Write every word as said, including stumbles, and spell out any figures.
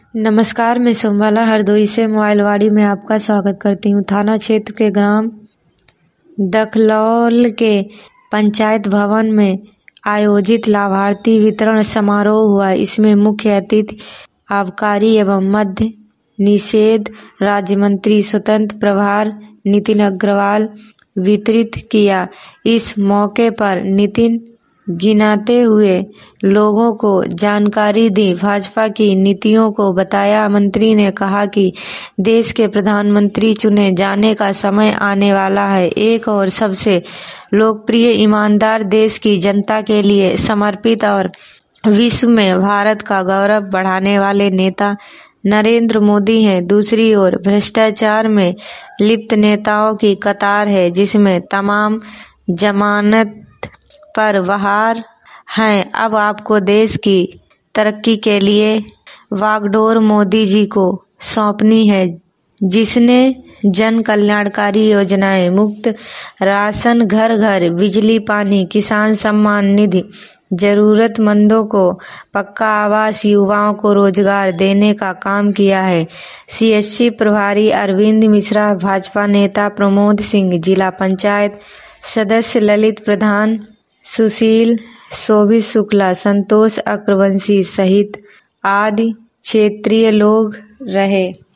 नमस्कार, मैं सोमबाला हरदोई से मोबाइलवाड़ी में आपका स्वागत करती हूँ। थाना क्षेत्र के ग्राम दखलौल के पंचायत भवन में आयोजित लाभार्थी वितरण समारोह हुआ। इसमें मुख्य अतिथि आबकारी एवं मद्य निषेध राज्य मंत्री स्वतंत्र प्रभार नितिन अग्रवाल वितरित किया। इस मौके पर नितिन गिनाते हुए लोगों को जानकारी दी, भाजपा की नीतियों को बताया। मंत्री ने कहा कि देश के प्रधानमंत्री चुने जाने का समय आने वाला है। एक और सबसे लोकप्रिय, ईमानदार, देश की जनता के लिए समर्पित और विश्व में भारत का गौरव बढ़ाने वाले नेता नरेंद्र मोदी हैं। दूसरी ओर भ्रष्टाचार में लिप्त नेताओं की कतार है, जिसमें तमाम जमानत पर बहार हैं। अब आपको देश की तरक्की के लिए वागडोर मोदी जी को सौंपनी है, जिसने जन कल्याणकारी योजनाएं, मुफ्त राशन, घर घर बिजली पानी, किसान सम्मान निधि, जरूरतमंदों को पक्का आवास, युवाओं को रोजगार देने का काम किया है। सीएससी प्रभारी अरविंद मिश्रा, भाजपा नेता प्रमोद सिंह, जिला पंचायत सदस्य ललित प्रधान, सुशील, शोभित शुक्ला, संतोष अग्रवंशी सहित आदि क्षेत्रीय लोग रहे।